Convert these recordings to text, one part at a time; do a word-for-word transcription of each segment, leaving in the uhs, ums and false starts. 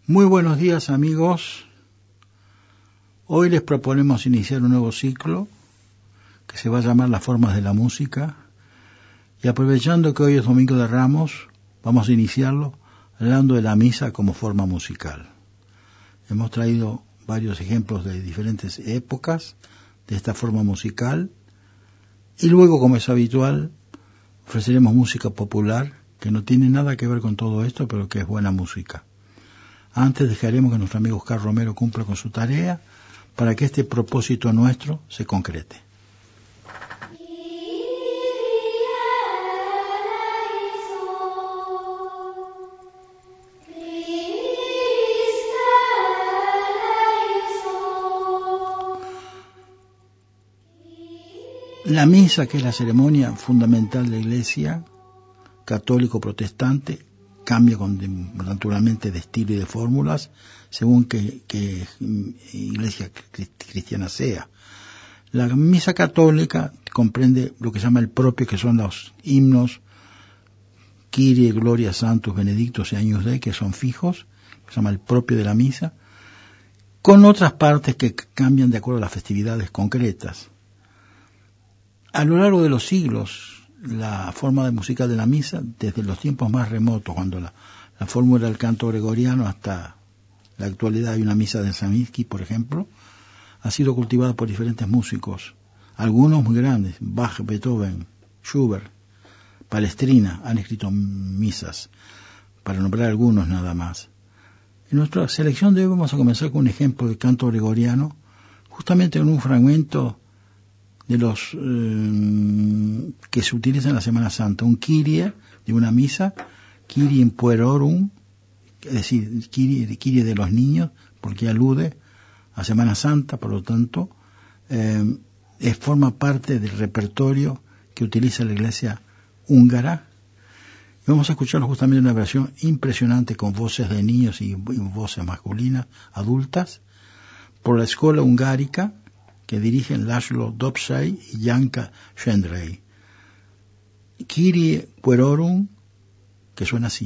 Muy buenos días, amigos. Hoy les proponemos iniciar un nuevo ciclo que se va a llamar Las formas de la música, y aprovechando que hoy es Domingo de Ramos, vamos a iniciarlo hablando de la misa como forma musical. Hemos traído varios ejemplos de diferentes épocas de esta forma musical, y luego, como es habitual, ofreceremos música popular que no tiene nada que ver con todo esto, pero que es buena música. Antes dejaremos que nuestro amigo Oscar Romero cumpla con su tarea para que este propósito nuestro se concrete. La misa, que es la ceremonia fundamental de la Iglesia, católico-protestante, cambia con, de, naturalmente de estilo y de fórmulas según que, que iglesia cristiana sea. La misa católica comprende lo que se llama el propio, que son los himnos Kyrie, Gloria, Santos, Benedictos y Agnus Dei, que son fijos, que se llama el propio de la misa, con otras partes que cambian de acuerdo a las festividades concretas. A lo largo de los siglos, la forma de musical de la misa, desde los tiempos más remotos, cuando la, la fórmula del canto gregoriano, hasta la actualidad, hay una misa de Saminsky, por ejemplo, ha sido cultivada por diferentes músicos, algunos muy grandes: Bach, Beethoven, Schubert, Palestrina, han escrito misas, para nombrar algunos nada más. En nuestra selección de hoy vamos a comenzar con un ejemplo de canto gregoriano, justamente en un fragmento de los eh, que se utiliza en la Semana Santa, un Kyrie de una misa, Kyrie in puerorum, es decir, Kyrie, Kyrie de los niños, porque alude a Semana Santa, por lo tanto, eh, es, forma parte del repertorio que utiliza la Iglesia húngara. Y vamos a escucharlo justamente en una versión impresionante con voces de niños y, y voces masculinas, adultas, por la Escola Hungárica, que dirigen László Dobszai y Janka Shendrei. Kyrie puerorum, que suena así.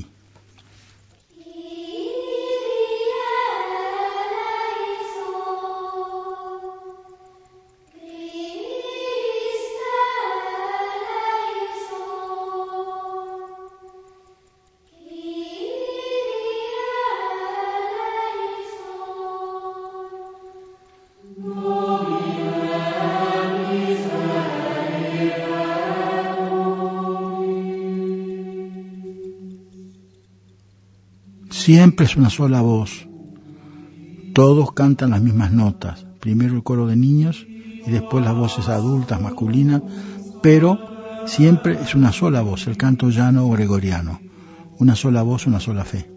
Siempre es una sola voz, todos cantan las mismas notas, primero el coro de niños y después las voces adultas, masculinas, pero siempre es una sola voz, el canto llano gregoriano, una sola voz, una sola fe.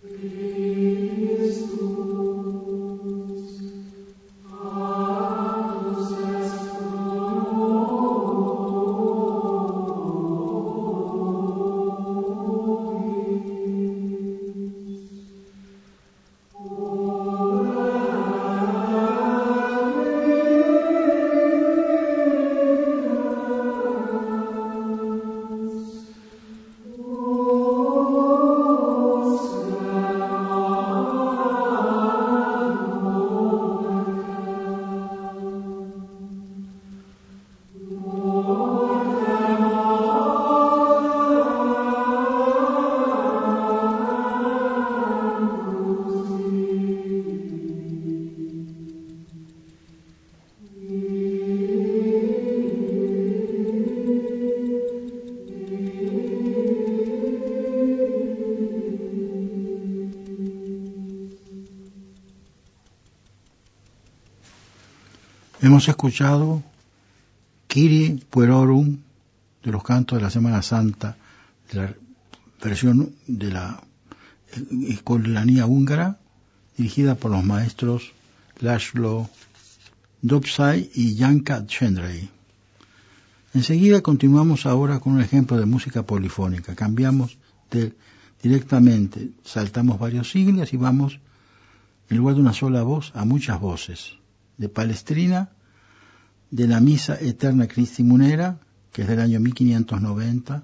Hemos escuchado Kyrie Puerorum de los cantos de la Semana Santa, de la versión de la Escolanía húngara, dirigida por los maestros László Dobszai y Janka Csendrei. Enseguida continuamos ahora con un ejemplo de música polifónica. Cambiamos de, directamente, saltamos varios siglos y vamos, en lugar de una sola voz, a muchas voces. De Palestrina, de la Misa Eterna Christi Munera, que es del año mil quinientos noventa.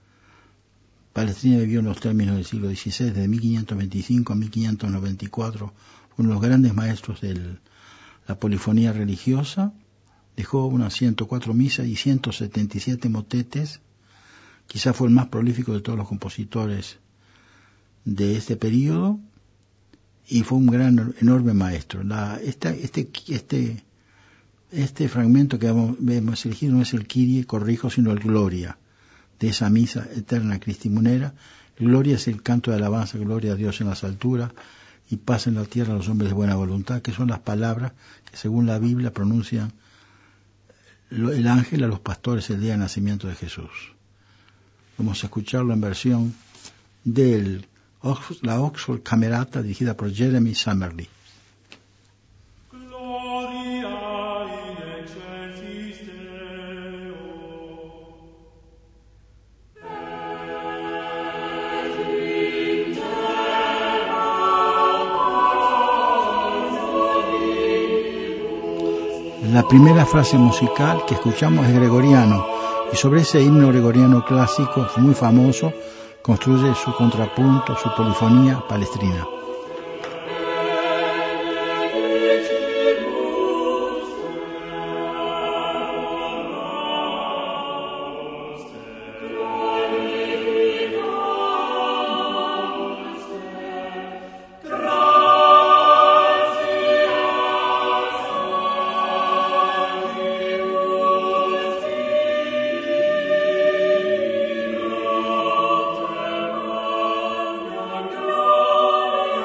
Palestrina vivió en los términos del siglo dieciséis, desde mil quinientos veinticinco a mil quinientos noventa y cuatro, fue uno de los grandes maestros de la polifonía religiosa. Dejó unas ciento cuatro misas y ciento setenta y siete motetes. Quizá fue el más prolífico de todos los compositores de este periodo. Y fue un gran, enorme maestro. La, esta, este, este, este fragmento que hemos elegido no es el Kyrie, corrijo, sino el Gloria, de esa misa eterna Christi Munera. Gloria es el canto de alabanza, gloria a Dios en las alturas, y paz en la tierra a los hombres de buena voluntad, que son las palabras que según la Biblia pronuncian el ángel a los pastores el día del nacimiento de Jesús. Vamos a escucharlo en versión del la Oxford Camerata, dirigida por Jeremy Summerly. La primera frase musical que escuchamos es gregoriano, y sobre ese himno gregoriano clásico muy famoso construye su contrapunto, su polifonía palestrina. Gloria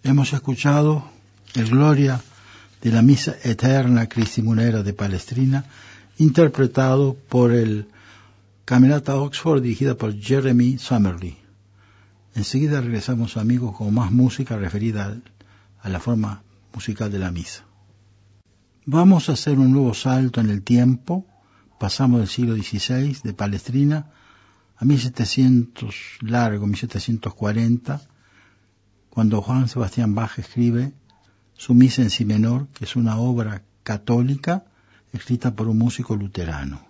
Hemos escuchado el Gloria de la Misa Eterna Christi Munera de Palestrina, interpretado por el Camerata Oxford, dirigida por Jeremy Summerly. Enseguida regresamos, amigos, con más música referida a la forma musical de la misa. Vamos a hacer un nuevo salto en el tiempo. Pasamos del siglo dieciséis, de Palestrina, a mil setecientos largo, mil setecientos cuarenta, cuando Juan Sebastián Bach escribe su Misa en Si menor, que es una obra católica escrita por un músico luterano.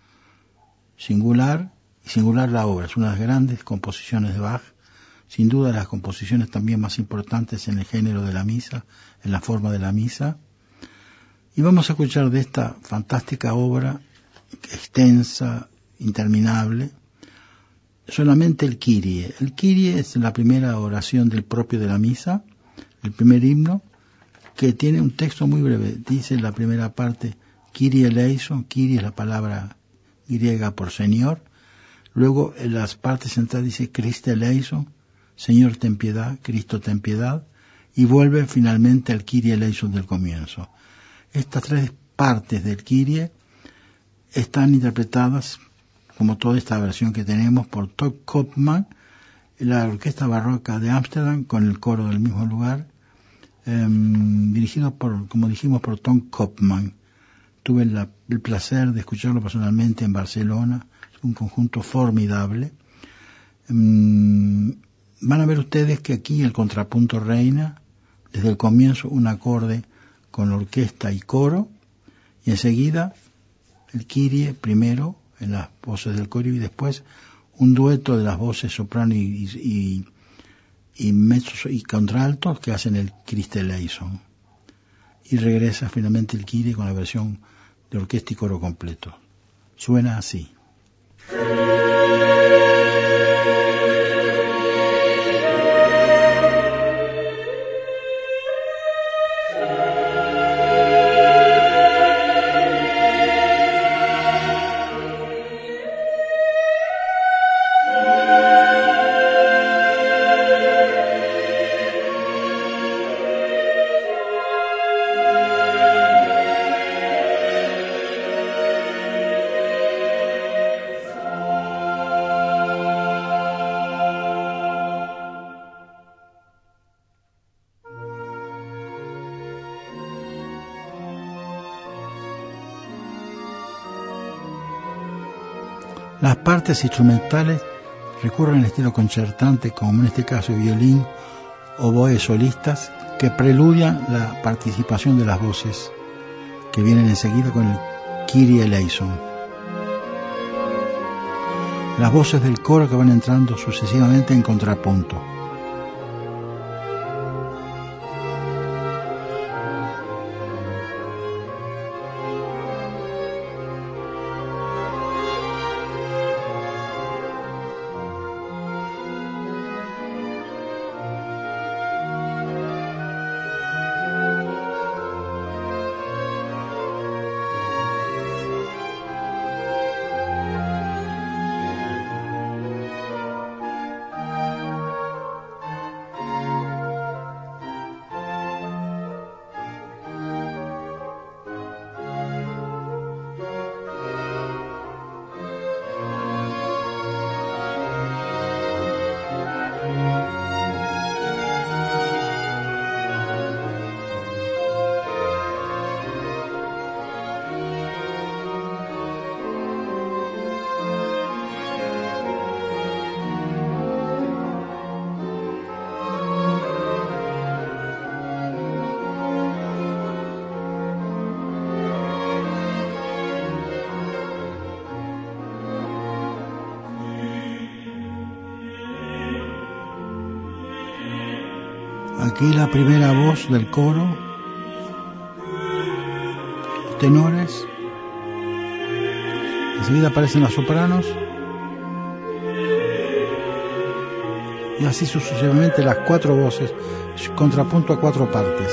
Singular, y singular la obra, es una de las grandes composiciones de Bach, sin duda de las composiciones también más importantes en el género de la misa, en la forma de la misa. Y vamos a escuchar de esta fantástica obra, extensa, interminable, solamente el Kyrie. El Kyrie es la primera oración del propio de la misa, el primer himno, que tiene un texto muy breve. Dice en la primera parte, Kyrie eleison, Kyrie es la palabra griega por Señor. Luego en las partes centrales dice Christe eleison, Señor ten piedad, Cristo ten piedad, y vuelve finalmente al Kyrie eleison del comienzo. Estas tres partes del Kyrie están interpretadas, como toda esta versión que tenemos, por Todd Koopman, la Orquesta Barroca de Ámsterdam, con el coro del mismo lugar, eh, dirigido por, como dijimos, por Tom Koopman. Tuve la, el placer de escucharlo personalmente en Barcelona, es un conjunto formidable. Eh, van a ver ustedes que aquí el contrapunto reina, desde el comienzo un acorde con orquesta y coro, y enseguida el Kyrie primero, en las voces del coro, y después un dueto de las voces soprano y, y, y mezzo y contraltos que hacen el Christe eleison. Y regresa finalmente el Kyrie con la versión de orquesta y coro completo. Suena así. Las partes instrumentales recurren al estilo concertante, como en este caso violín, oboe solistas, que preludian la participación de las voces, que vienen enseguida con el Kyrie eleison. Las voces del coro que van entrando sucesivamente en contrapunto. Aquí la primera voz del coro, los tenores, enseguida aparecen las sopranos, y así sucesivamente las cuatro voces, contrapunto a cuatro partes.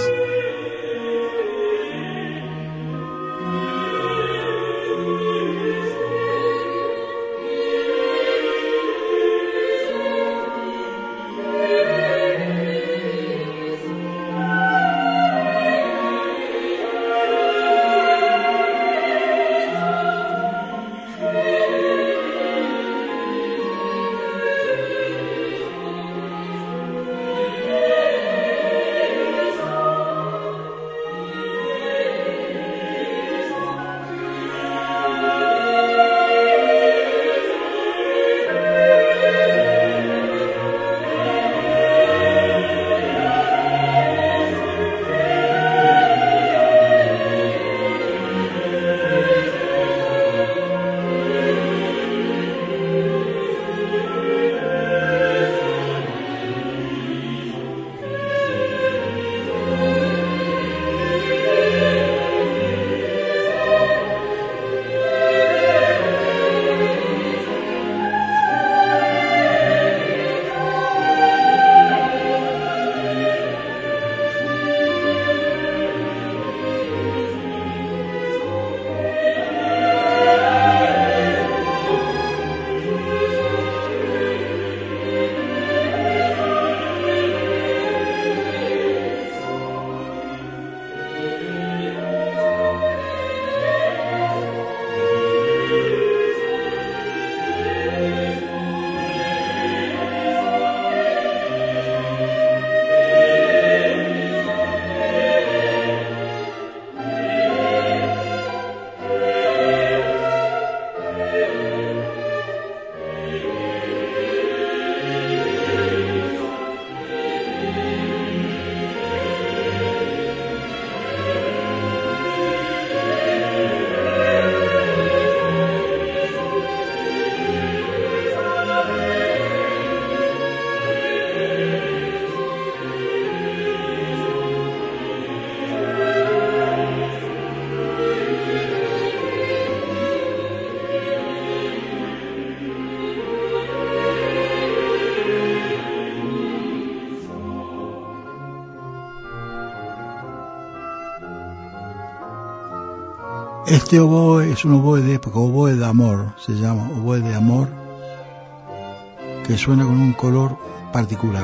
Este oboe es un oboe de época, oboe de amor, se llama oboe de amor, que suena con un color particular.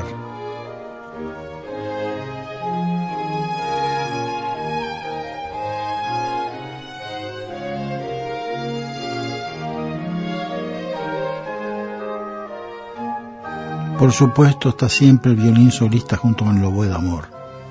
Por supuesto está siempre el violín solista junto con el oboe de amor.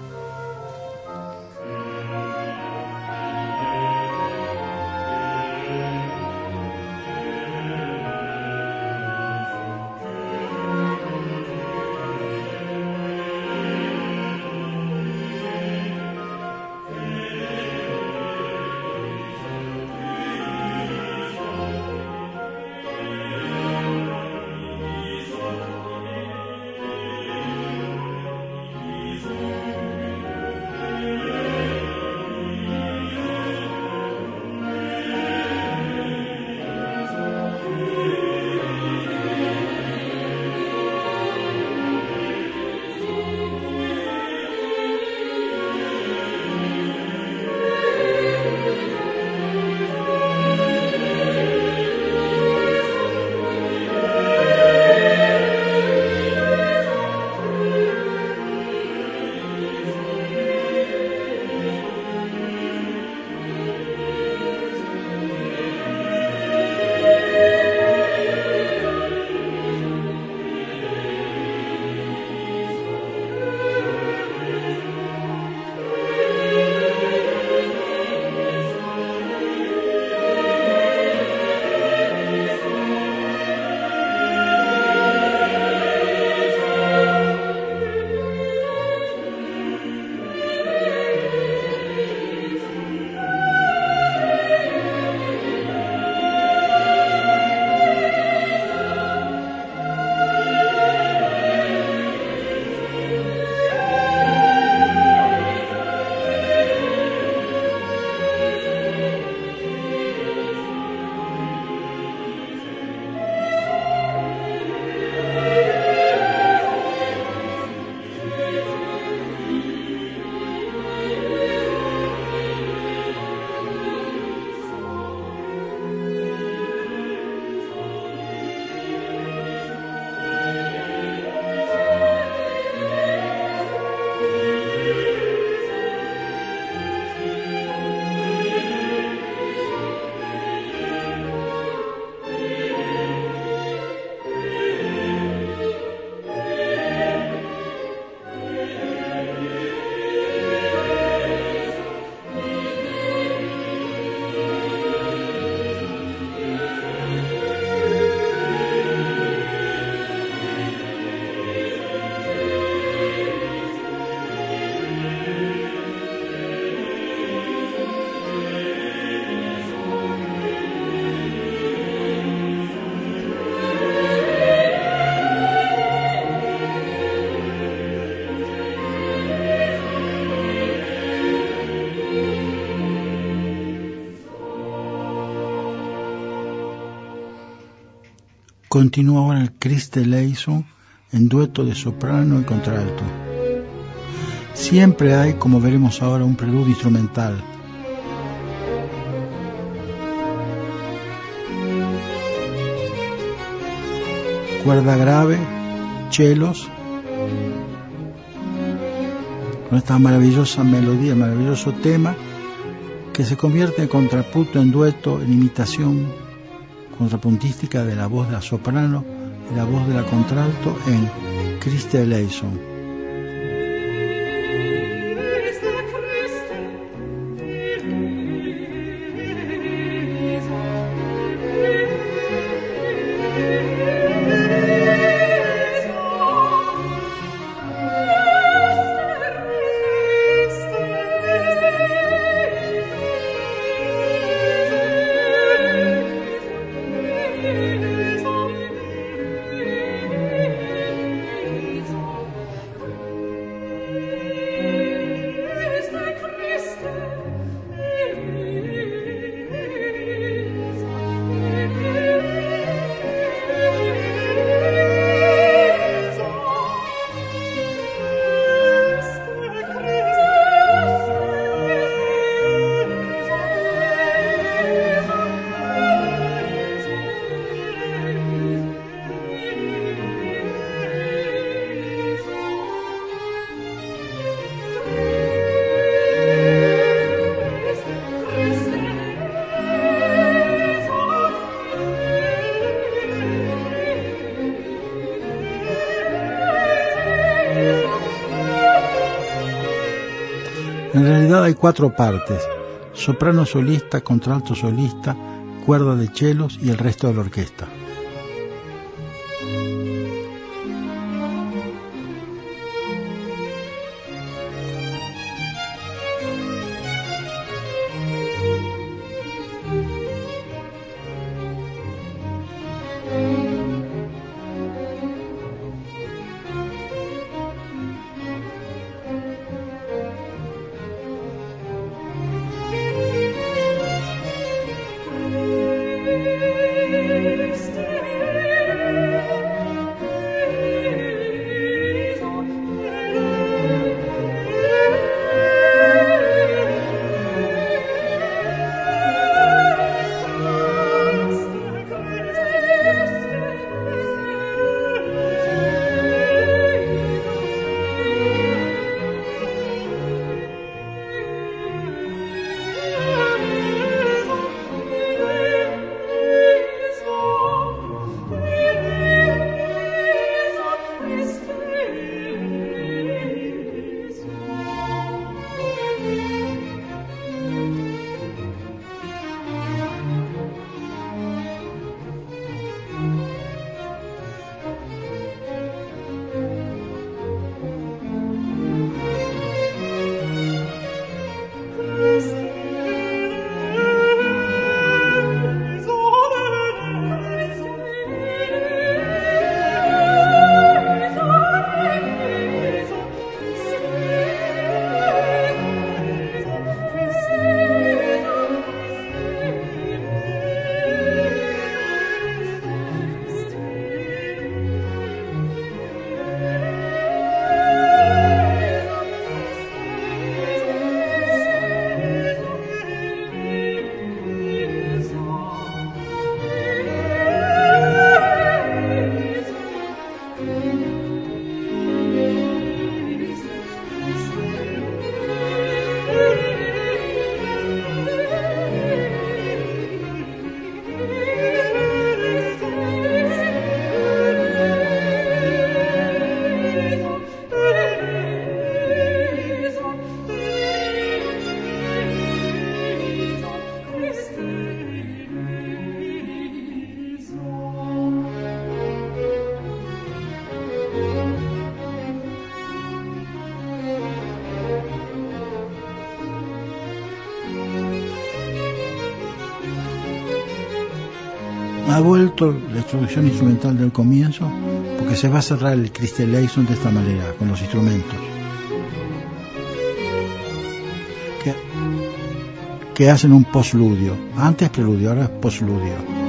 Continúa ahora el Christe Eleison en dueto de soprano y contralto. Siempre hay, como veremos ahora, un preludio instrumental. Cuerda grave, chelos, con esta maravillosa melodía, maravilloso tema, que se convierte en contrapunto, en dueto, en imitación contrapuntística de la voz de la soprano y la voz de la contralto en Christe Eleison. En realidad hay cuatro partes: soprano solista, contralto solista, cuerda de chelos y el resto de la orquesta. Ha vuelto la introducción instrumental del comienzo porque se va a cerrar el Christy Eleison de esta manera, con los instrumentos que, que hacen un postludio. Antes preludio, ahora es postludio.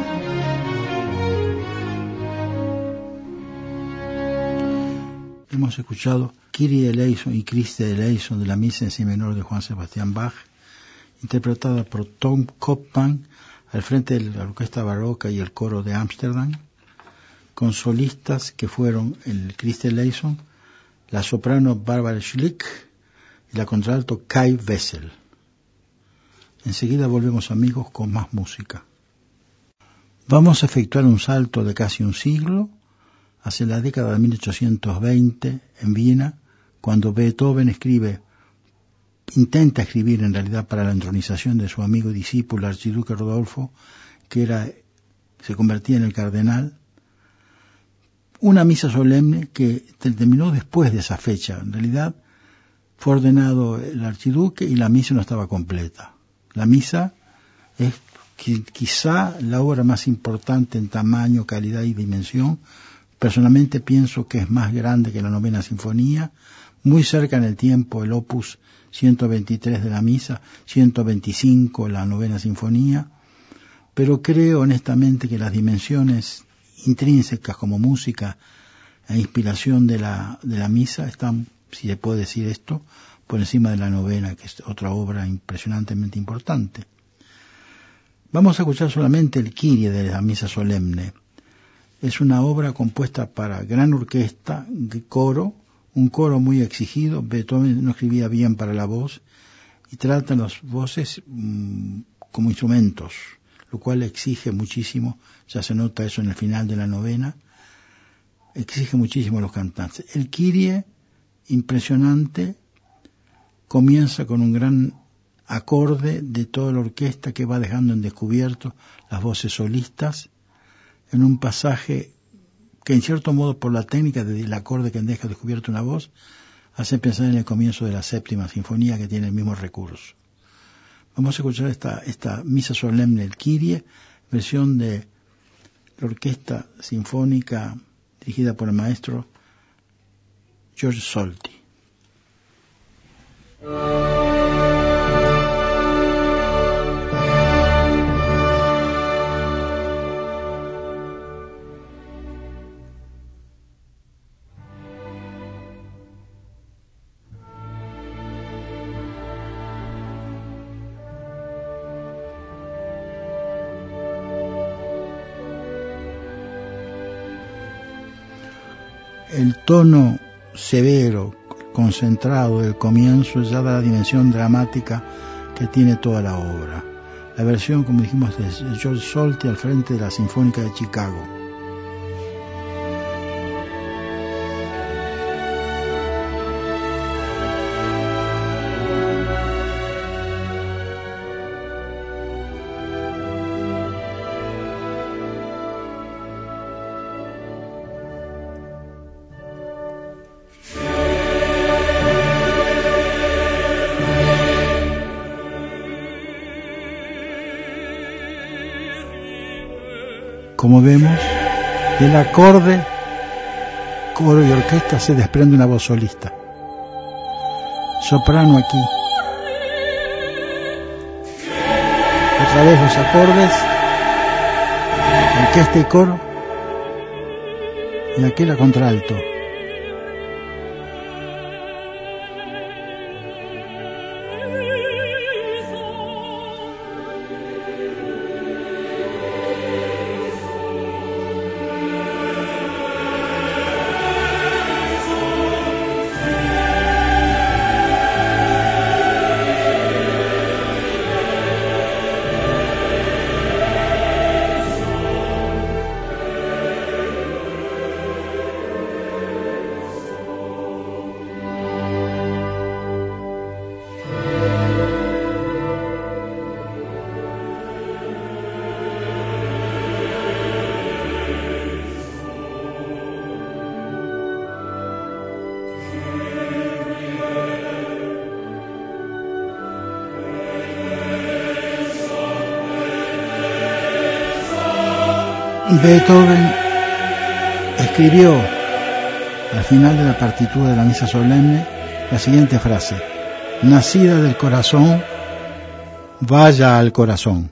Hemos escuchado Kyrie Eleison y Christy Eleison de la misa en si menor de Juan Sebastián Bach, interpretada por Tom Kopman al frente de la orquesta barroca y el coro de Ámsterdam, con solistas que fueron el Christy Eleison, la soprano Barbara Schlick y la contralto Kai Wessel. Enseguida volvemos, amigos, con más música. Vamos a efectuar un salto de casi un siglo hacia la década de mil ochocientos veinte en Viena, cuando Beethoven escribe intenta escribir en realidad para la entronización de su amigo y discípulo archiduque Rodolfo, que era se convertía en el cardenal, una misa solemne que terminó después de esa fecha. En realidad fue ordenado el archiduque y la misa no estaba completa. La misa es quizá la obra más importante en tamaño, calidad y dimensión. Personalmente pienso que es más grande que la novena sinfonía, muy cerca en el tiempo el opus ciento veintitrés de la misa, ciento veinticinco la novena sinfonía, pero creo honestamente que las dimensiones intrínsecas como música e inspiración de la, de la misa están, si se puede decir esto, por encima de la novena, que es otra obra impresionantemente importante. Vamos a escuchar solamente el Kyrie de la misa solemne. Es una obra compuesta para gran orquesta, coro, un coro muy exigido. Beethoven no escribía bien para la voz y trata las voces mmm, como instrumentos, lo cual exige muchísimo, ya se nota eso en el final de la novena, exige muchísimo a los cantantes. El Kyrie, impresionante, comienza con un gran acorde de toda la orquesta que va dejando en descubierto las voces solistas en un pasaje que en cierto modo por la técnica del acorde que deja descubierto una voz hace pensar en el comienzo de la séptima sinfonía que tiene el mismo recurso. Vamos a escuchar esta, esta misa solemne, el Kyrie, versión de la Orquesta Sinfónica dirigida por el maestro George Solti. El tono severo, concentrado del comienzo ya da la dimensión dramática que tiene toda la obra. La versión, como dijimos, de George Solti al frente de la Sinfónica de Chicago. Como vemos, del acorde, coro y orquesta se desprende una voz solista. Soprano aquí. Otra vez los acordes, orquesta y coro, y aquí la contralto. Beethoven escribió al final de la partitura de la misa solemne la siguiente frase: nacida del corazón, vaya al corazón.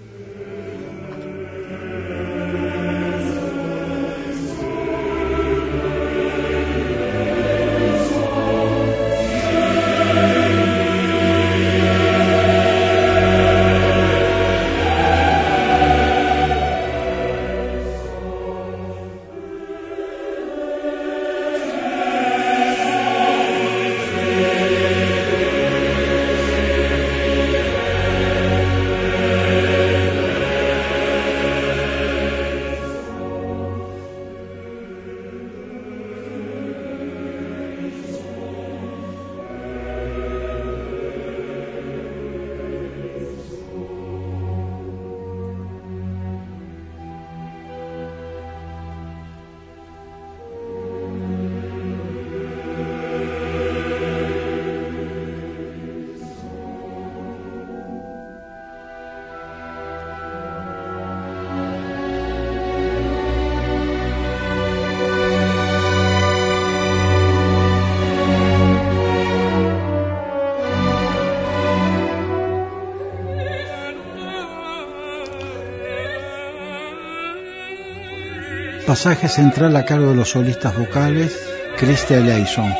Pasaje central a cargo de los solistas vocales Christy Eleison.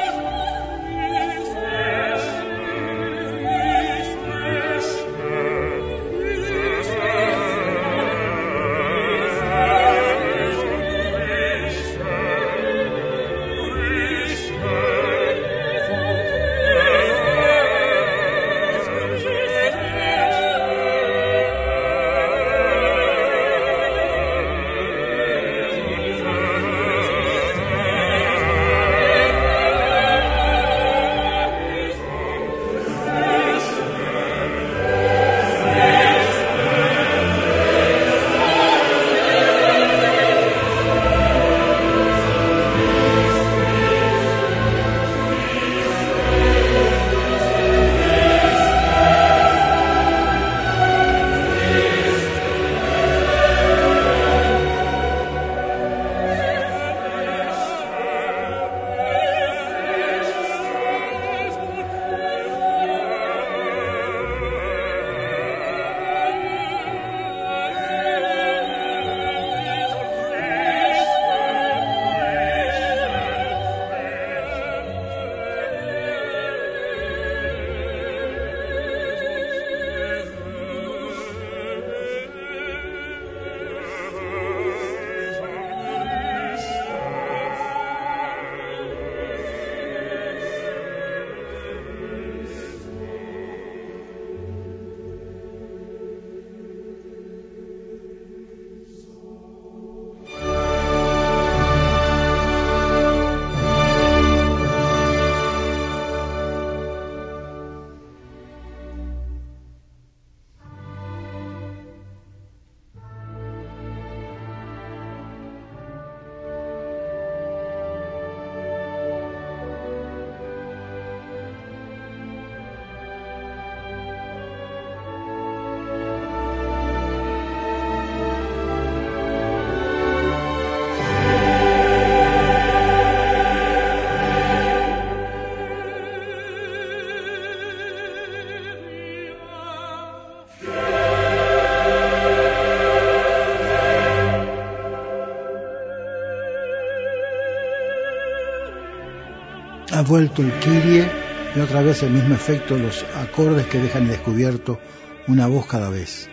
Thank you. Ha vuelto el Kyrie y otra vez el mismo efecto, los acordes que dejan descubierto una voz cada vez.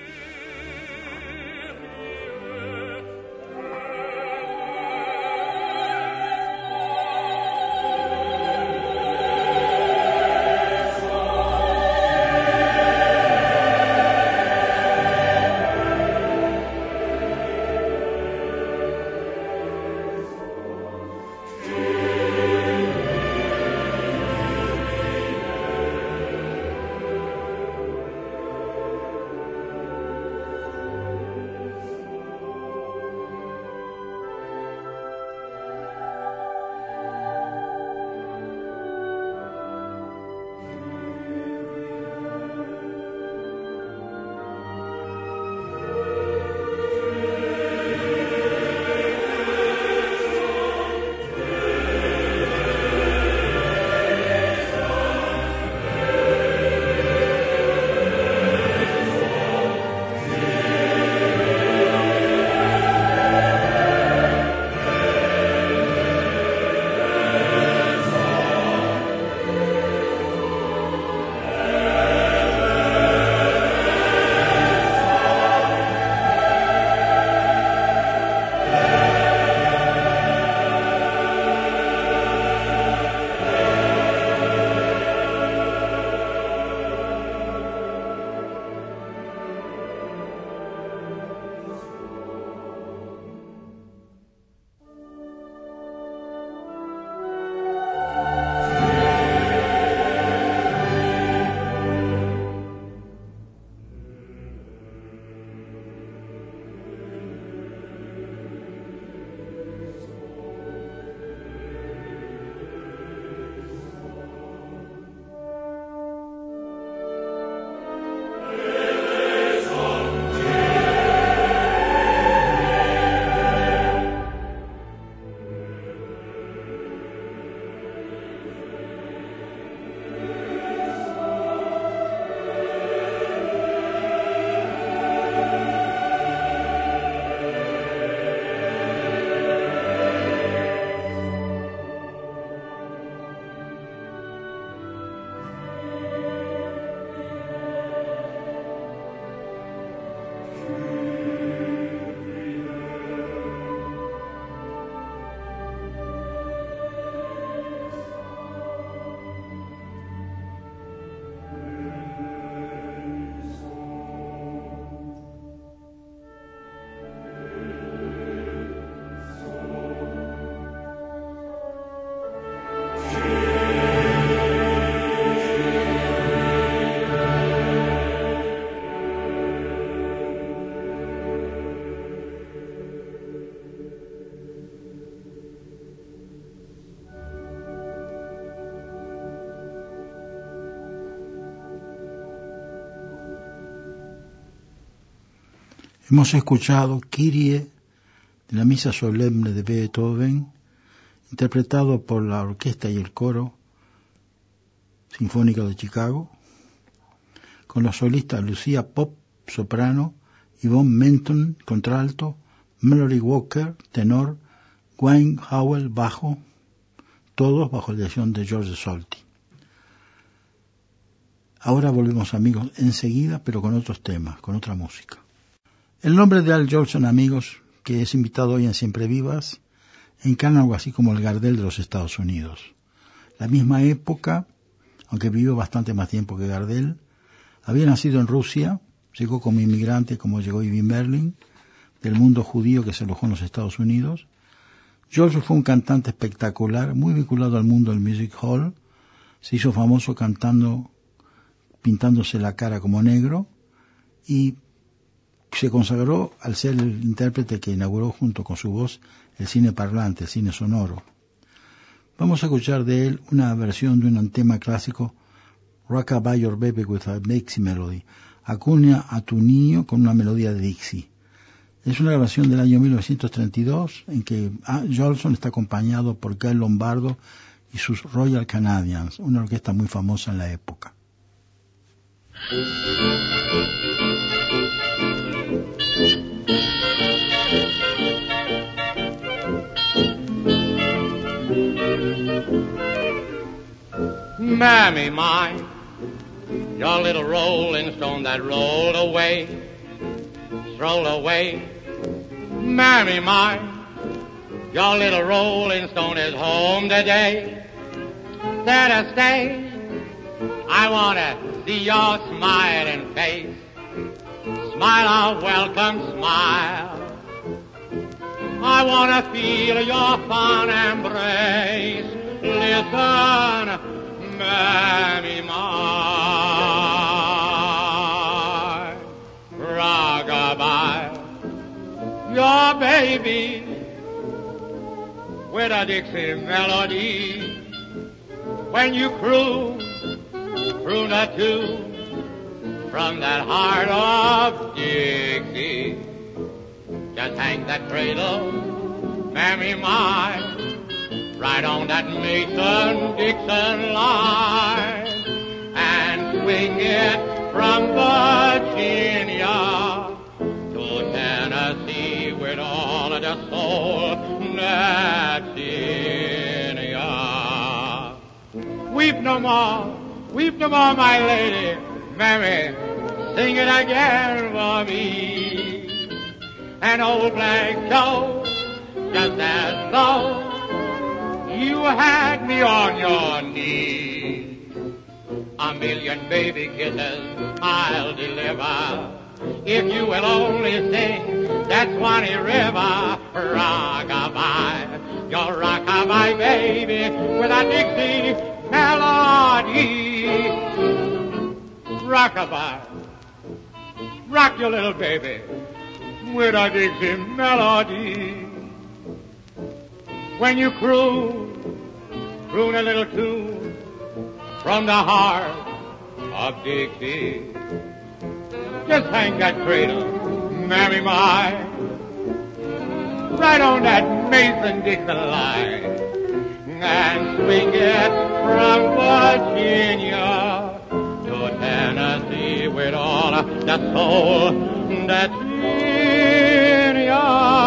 Hemos escuchado Kyrie de la Misa Solemne de Beethoven, interpretado por la orquesta y el coro sinfónico de Chicago, con los solistas Lucia Pop, soprano, Yvonne Menton, contralto, Mallory Walker, tenor, Wayne Howell, bajo, todos bajo la dirección de George Solti. Ahora volvemos, amigos, enseguida, pero con otros temas, con otra música. El nombre de Al Jolson, amigos, que es invitado hoy en Siempre Vivas, encarna algo así como el Gardel de los Estados Unidos. La misma época, aunque vivió bastante más tiempo que Gardel, había nacido en Rusia, llegó como inmigrante, como llegó Ivy Merlin, del mundo judío que se alojó en los Estados Unidos. Jolson fue un cantante espectacular, muy vinculado al mundo del music hall, se hizo famoso cantando, pintándose la cara como negro, y se consagró al ser el intérprete que inauguró junto con su voz el cine parlante, el cine sonoro. Vamos a escuchar de él una versión de un tema clásico, Rockabye Your Baby with a Dixie Melody, acuña a tu niño con una melodía de Dixie. Es una grabación del año mil novecientos treinta y dos en que Jolson está acompañado por Guy Lombardo y sus Royal Canadians, una orquesta muy famosa en la época. Mammy mine, your little rolling stone that rolled away, rolled away. Mammy mine, your little rolling stone is home today. There to stay. I want to see your smiling face. Smile a welcome smile. I want to feel your fond embrace. Listen, Mammy mine, rock-a-bye, your baby with a Dixie melody. When you croon, croon a tune from that heart of Dixie, just hang that cradle, Mammy mine, right on that Mason-Dixon line, and swing it from Virginia to Tennessee with all of the soul that's in ya. Weep no more, weep no more, my lady, Mammy, sing it again for me. An old black Joe, just as though you had me on your knee. A million baby kisses I'll deliver if you will only sing that Swanee River. Rock-a-bye, your rock-a-bye baby with a Dixie melody. Rock-a-bye, rock your little baby with a Dixie melody. When you croon, croon a little tune from the heart of Dixie. Just hang that cradle, Mammy mine, right on that Mason-Dixon line, and swing it from Virginia to Tennessee with all the soul that's in ya.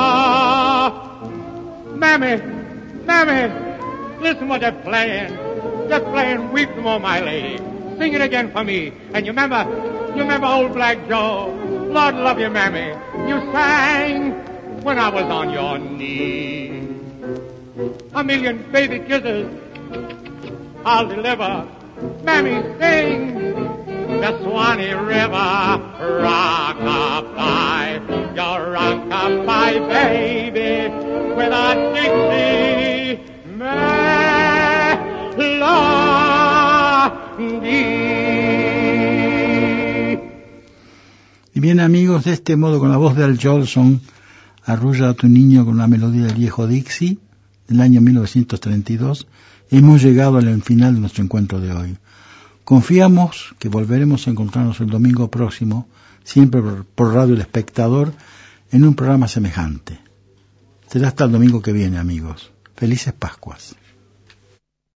Mammy, Mammy, listen what they're playing. They're playing Weep No More, My Lady. Sing it again for me. And you remember, you remember old Black Joe? Lord love you, Mammy. You sang when I was on your knee. A million baby kisses I'll deliver. Mammy, sing the Swanee River. Rock-a-bye, your rock-a-bye baby with a Dixie melody. Y bien, amigos, de este modo, con la voz de Al Jolson, Arrulla a tu niño con una melodía del viejo Dixie del año mil novecientos treinta y dos, hemos llegado al final de nuestro encuentro de hoy. Confiamos que volveremos a encontrarnos el domingo próximo, siempre por, por Radio El Espectador, en un programa semejante. Será hasta el domingo que viene, amigos. Felices Pascuas.